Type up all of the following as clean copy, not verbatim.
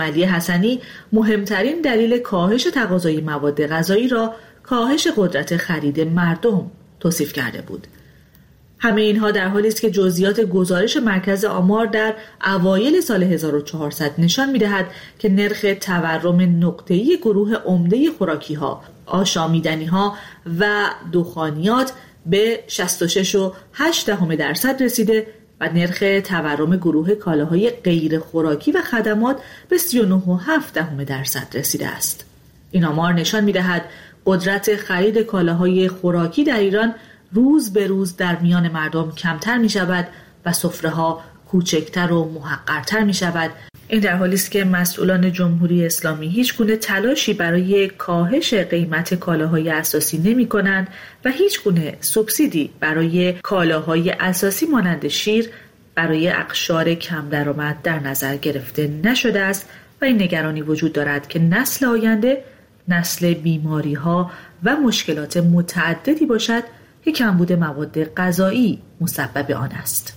علی حسنی مهمترین دلیل کاهش تقاضای مواد غذایی را کاهش قدرت خرید مردم توصیف کرده بود. همه اینها در حالی است که جزئیات گزارش مرکز آمار در اوایل سال 1400 نشان می‌دهد که نرخ تورم نقطه‌ای گروه عمده خوراکی‌ها، آشامیدنی‌ها و دخانیات به 66.8% رسیده و نرخ تورم گروه کالاهای غیر خوراکی و خدمات به 39.7% رسیده است. این آمار نشان می‌دهد قدرت خرید کالاهای خوراکی در ایران روز به روز در میان مردم کمتر می شود و سفره‌ها کوچکتر و محقرتر می شود. این در حالی است که مسئولان جمهوری اسلامی هیچ گونه تلاشی برای کاهش قیمت کالاهای اساسی نمی کنند و هیچ گونه سوبسیدی برای کالاهای اساسی مانند شیر برای اقشار کم درآمد در نظر گرفته نشده است و این نگرانی وجود دارد که نسل آینده نسل بیماری‌ها و مشکلات متعددی باشد که کمبود مواد غذایی مسبب آن است.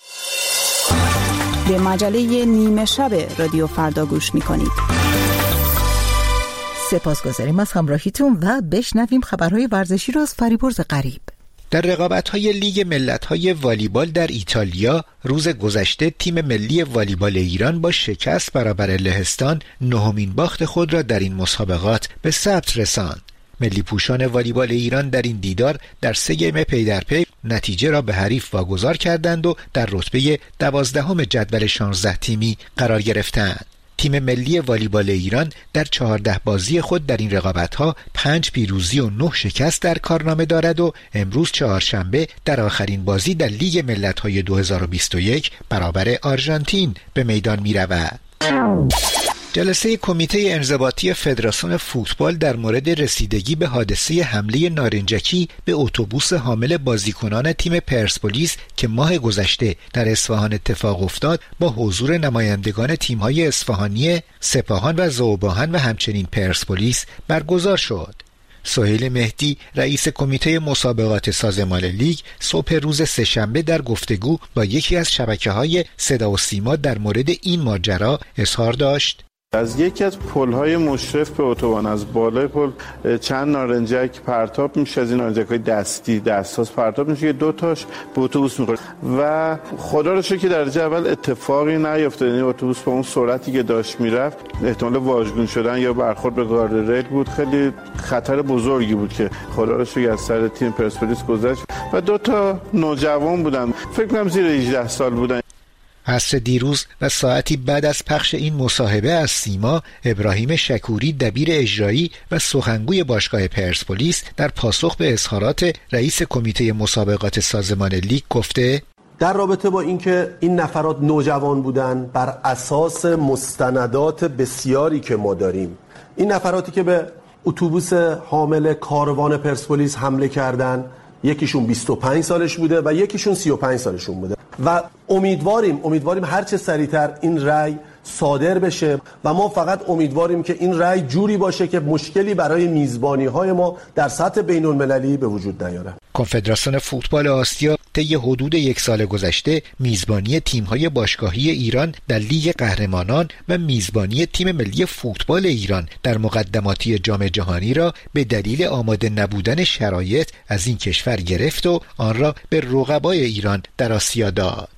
به مجله نیمه شب رادیو فردا گوش می‌کنید. سپاسگزاریم از همراهیتون و بشنویم خبرهای ورزشی را از فریبرز غریب. در رقابت‌های لیگ ملت‌های والیبال در ایتالیا روز گذشته تیم ملی والیبال ایران با شکست برابر لهستان نهمین باخت خود را در این مسابقات به ثبت رساند. ملی پوشان والیبال ایران در این دیدار در 3 گیم پی در پی نتیجه را به حریف واگذار کردند و در رتبه 12 جدول 16 تیمی قرار گرفتند. تیم ملی والیبال ایران در 14 بازی خود در این رقابت‌ها 5 پیروزی و 9 شکست در کارنامه دارد و امروز چهارشنبه در آخرین بازی در لیگ ملت‌های 2021 برابر آرژانتین به میدان می‌رود. جلسه کمیته انضباطی فدراسیون فوتبال در مورد رسیدگی به حادثه حمله نارنجکی به اتوبوس حامل بازیکنان تیم پرسپولیس که ماه گذشته در اصفهان اتفاق افتاد با حضور نمایندگان تیم‌های اصفهانی، سپاهان و ذوباهن و همچنین پرسپولیس برگزار شد. سهیل مهدی رئیس کمیته مسابقات سازمان لیگ صبح روز سه‌شنبه در گفتگو با یکی از شبکه‌های صدا و سیما در مورد این ماجرا اظهار داشت: از یکی از پل‌های مشرف به اتوبان از بالای پل چند نارنجک پرتاب میشه، از این نارنجک‌های دستاس پرتاب میشه که 2 تاش به اتوبوس میخوره و خدا رو شکر که درجه اول اتفاقی نیفتاد. یعنی اتوبوس با اون سرعتی که داشت میرفت احتمال واژگون شدن یا برخورد به گاردریل بود. خیلی خطر بزرگی بود که خدا رو شکر از سر تیم پرسپولیس گذشت و 2 تا نوجوان بودن، فکر کنم زیر 18 سال بودن. عصر دیروز و ساعتی بعد از پخش این مصاحبه از سیما، ابراهیم شکوری دبیر اجرایی و سخنگوی باشگاه پرسپولیس در پاسخ به اظهارات رئیس کمیته مسابقات سازمان لیگ گفته: در رابطه با اینکه این نفرات نوجوان بودن، بر اساس مستندات بسیاری که ما داریم، این نفراتی که به اتوبوس حامل کاروان پرسپولیس حمله کردن، یکیشون 25 سالش بوده و یکیشون 35 سالشون بوده و امیدواریم هر چه سریعتر این رأی صادر بشه و ما فقط امیدواریم که این رأی جوری باشه که مشکلی برای میزبانی‌های ما در سطح بین‌المللی به وجود نیاره. کنفدراسیون فوتبال آسیا طی حدود 1 سال گذشته میزبانی تیم‌های باشگاهی ایران در لیگ قهرمانان و میزبانی تیم ملی فوتبال ایران در مقدماتی جام جهانی را به دلیل آماده نبودن شرایط از این کشور گرفت و آن را به رقبای ایران در آسیا داد.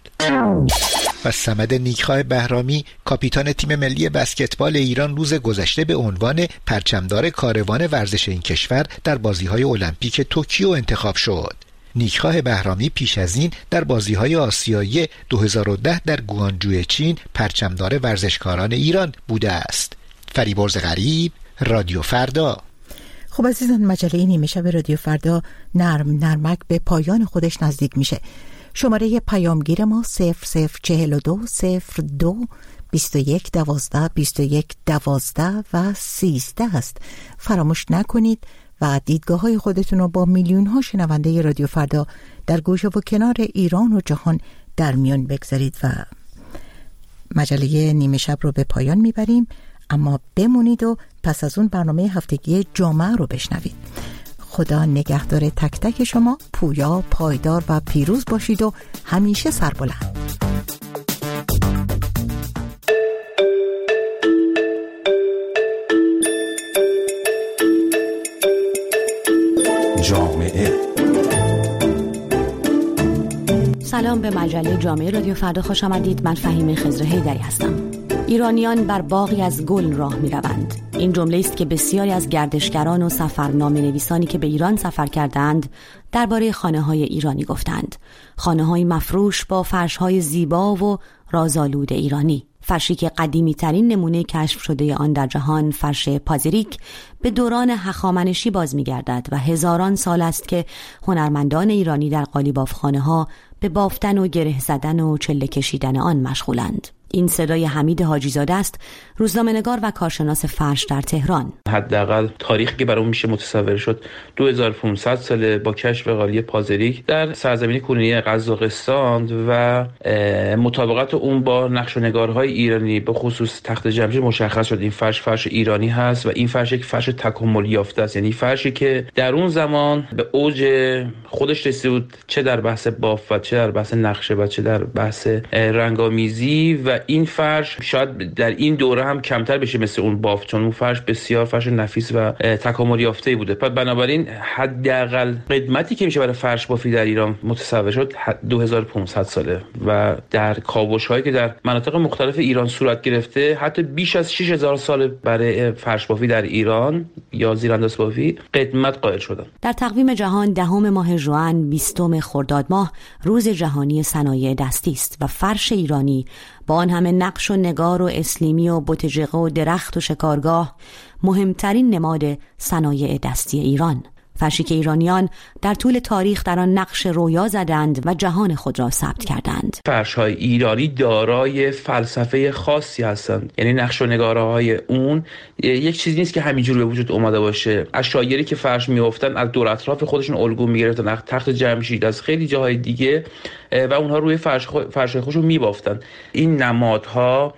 و صمد نیکخواه بهرامی کاپیتان تیم ملی بسکتبال ایران روز گذشته به عنوان پرچمدار کاروان ورزش این کشور در بازی‌های المپیک توکیو انتخاب شد. نیکخواه بهرامی پیش از این در بازی‌های آسیایی 2010 در گوانجو چین پرچمدار ورزشکاران ایران بوده است. فریبرز غریب، رادیو فردا. خب عزیزان، مجله نیمه شب رادیو فردا نرمک به پایان خودش نزدیک میشه. شماره پیامگیر ما 0042 02 21 12 21 12 و 13 است. فراموش نکنید و دیدگاه‌های خودتون رو با میلیون‌ها شنونده رادیو فردا در گوشه و کنار ایران و جهان در میان بگذارید و مجله نیمه شب رو به پایان میبریم. اما بمونید و پس از اون برنامه هفتگی جامعه رو بشنوید. خدا نگهدار تک تک شما، پویا، پایدار و پیروز باشید و همیشه سربلند. سلام، به مجله جامعه رادیو فردا خوش آمدید. من فهیمه خضرهیدری هستم. ایرانیان بر باغی از گل راه می روند. این جمله است که بسیاری از گردشگران و سفرنامه نویسانی که به ایران سفر کردند درباره خانه‌های ایرانی گفتند. خانه‌های مفروش با فرش‌های زیبا و رازآلود ایرانی. فرشی که قدیمی ترین نمونه کشف شده آن در جهان، فرش پازریک، به دوران هخامنشی باز می گردد و هزاران سال است که هنرمندان ایرانی در قالیبافخانه‌ها به بافتن و گره زدن و چله کشیدن آن مشغولند. این صدای حمید حاجی‌زاده است، روزنامه‌نگار و کارشناس فرش در تهران. حداقل تاریخی که برای اون میشه متصور شد 2500 ساله با کشف قالی پازریک در سرزمین کنونی قزاقستان و مطابقت اون با نقش و نگارهای ایرانی به خصوص تخت جمشید مشخص شد این فرش ایرانی هست و این فرش یک فرش تکامل یافته است، یعنی فرشی که در اون زمان به اوج خودش رسیده بود، چه در بحث بافت و چه در بحث نقشه و چه در بحث رنگامیزی. و این فرش شاید در این دوره هم کمتر بشه مثل اون بافت، چون اون فرش بسیار فرش نفیس و تکامل یافته بوده. پس بنابراین حداقل قدمتی که میشه برای فرش بافی در ایران متصور شد 2500 ساله و در کاوش‌هایی که در مناطق مختلف ایران صورت گرفته حتی بیش از 6000 سال برای فرش بافی در ایران یا زیرانداز بافی قدمت قائل شدن. در تقویم جهان 10 ماه ژوئن 20 خرداد ماه روز جهانی صنایع دستی است و فرش ایرانی با آن همه نقش و نگار و اسلیمی و بتجقه و درخت و شکارگاه مهمترین نماد صنایع دستی ایران. فرشی که ایرانیان در طول تاریخ در آن نقش رویا زدند و جهان خود را ثبت کردند. فرش‌های ایرانی دارای فلسفه خاصی هستند، یعنی نقش و نگاره‌های اون یک چیزی نیست که همینجور به وجود اومده باشه. اشایری که فرش می‌افتن از دور اطراف خودشون الگو می‌گرفتن، از تخت جمشید، از خیلی جاهای دیگه و اونها روی فرش‌های خودشون می‌بافتن. این نمادها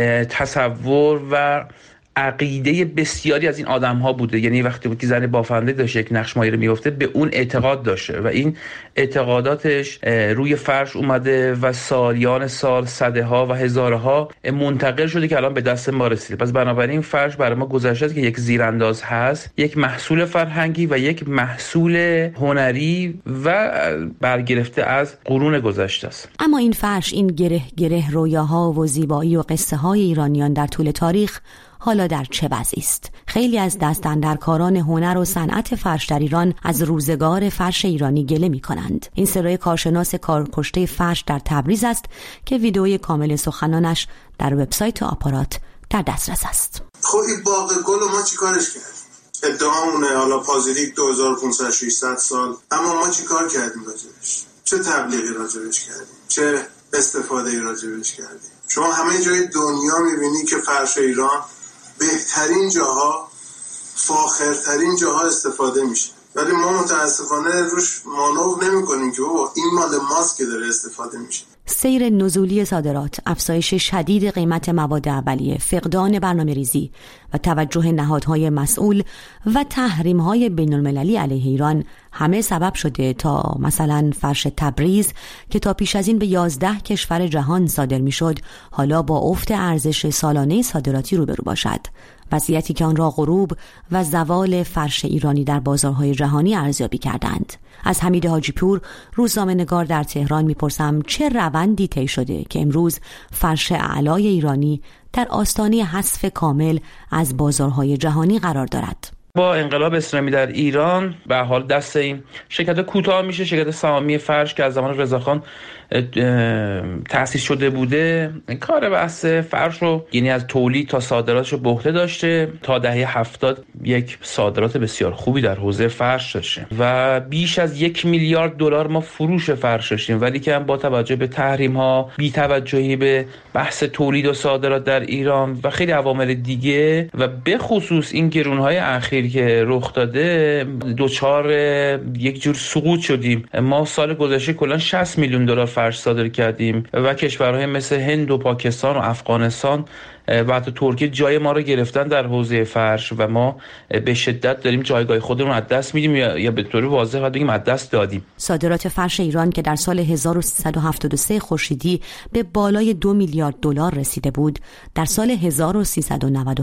تصور و عقیده بسیاری از این آدم‌ها بوده، یعنی وقتی که زن بافنده داشت یک نقش مایه میفته به اون اعتقاد داشته و این اعتقاداتش روی فرش اومده و سالیان سال، صدها و هزارها منتقل شده که الان به دست ما رسیده. پس بنابراین فرش برای ما گذشته است که یک زیرانداز هست، یک محصول فرهنگی و یک محصول هنری و برگرفته از قرون گذشته است. اما این فرش، این گره رویاها و زیبایی و قصه های ایرانیان در طول تاریخ حالا در چه وضعی است؟ خیلی از دستاندرکاران هنر و صنعت فرش در ایران از روزگار فرش ایرانی گله می‌کنند. این صدای کارشناس کارکشته فرش در تبریز است که ویدئوی کامل سخنانش در وبسایت آپارات در دسترس است. خب این باغ گل ما چیکارش کردیم؟ ادعامونه حالا پازریک 2500 سال، اما ما چیکار کردیم راجبش؟ چه تبلیغی راجبش کردیم؟ چه استفاده‌ای راجبش کردیم؟ شما همه جای دنیا می‌بینی که فرش ایران بهترین جاها، فاخرترین جاها استفاده میشه، ولی ما متاسفانه روش مانور نمی کنیم که بابا این مال ماست که داره استفاده میشه. سیر نزولی صادرات، افزایش شدید قیمت مواد اولیه، فقدان برنامه‌ریزی و توجه نهادهای مسئول و تحریم‌های بین‌المللی علیه ایران همه سبب شده تا مثلا فرش تبریز که تا پیش از این به 11 کشور جهان صادر میشد حالا با افت ارزش سالانه صادراتی روبرو باشد، وضعیتی که آن را غروب و زوال فرش ایرانی در بازارهای جهانی ارزیابی کردند. از حمید حاجی‌پور، روزنامه‌نگار در تهران میپرسم چه روندی طی شده که امروز فرش اعلای ایرانی در آستانه حذف کامل از بازارهای جهانی قرار دارد؟ با انقلاب اسلامی در ایران به حال دست این شرکت کوتاه میشه. شرکت سهامی فرش که از زمان رضاخان تأسیس شده بوده کار بحث فرش رو، یعنی از تولید تا صادراتش رو به عهده داشته. تا دهه 70 یک صادرات بسیار خوبی در حوزه فرش داشته و بیش از 1 میلیارد دلار ما فروش فرش داشتیم، ولی که هم با توجه به تحریم ها، بی توجهی به بحث تولید و صادرات در ایران و خیلی عوامل دیگه و به خصوص این گرون‌های اخیر که رخ داده دوچار یک جور سقوط شدیم. ما سال گذشته کلا 60 میلیون دلار فرش صادر کردیم و کشورهای مثل هند و پاکستان و افغانستان و حتی ترکیه جای ما رو گرفتن در حوزه فرش و ما به شدت داریم جایگاه خودمون از دست میدیم یا به طور واضح باید بگیم از دست دادیم. صادرات فرش ایران که در سال 1373 خورشیدی به بالای 2 میلیارد دلار رسیده بود، در سال 1390